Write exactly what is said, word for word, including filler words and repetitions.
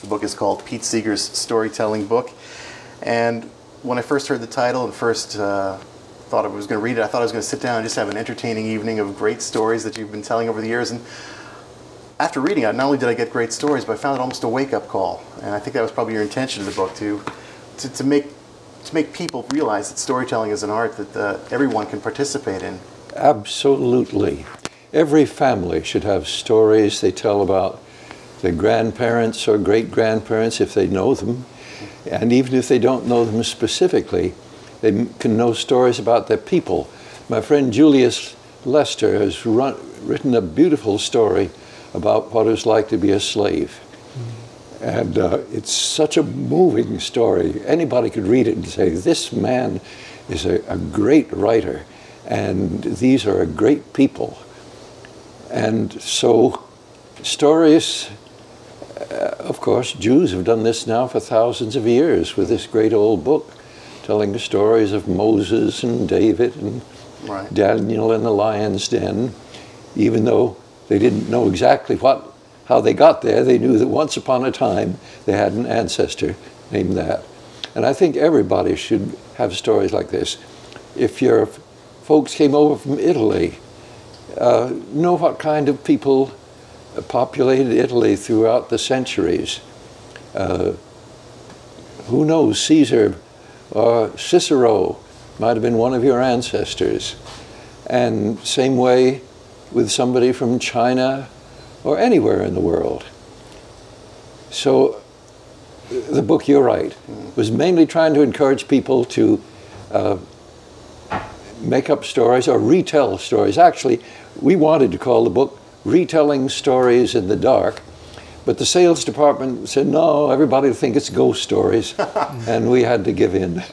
The book is called Pete Seeger's Storytelling Book. And when I first heard the title and first uh, thought I was going to read it, I thought I was going to sit down and just have an entertaining evening of great stories that you've been telling over the years. And after reading it, not only did I get great stories, but I found it almost a wake-up call. And I think that was probably your intention of the book, to, to, to make to make people realize that storytelling is an art that uh, everyone can participate in. Absolutely. Every family should have stories they tell about their grandparents or great-grandparents if they know them. And even if they don't know them specifically, they can know stories about their people. My friend Julius Lester has run, written a beautiful story about what it was like to be a slave. And uh, it's such a moving story. Anybody could read it and say, this man is a, a great writer, and these are a great people. And so stories, uh, of course, Jews have done this now for thousands of years with this great old book, telling the stories of Moses and David and right. Daniel in the lion's den. Even though they didn't know exactly what how they got there, they knew that once upon a time they had an ancestor named that. And I think everybody should have stories like this. If your folks came over from Italy, uh, know what kind of people populated Italy throughout the centuries. Uh, who knows, Caesar or Cicero might have been one of your ancestors. And same way with somebody from China or anywhere in the world. So the book, you're right, was mainly trying to encourage people to uh, make up stories or retell stories. Actually, we wanted to call the book Retelling Stories in the Dark, but the sales department said, no, everybody will think it's ghost stories, and we had to give in.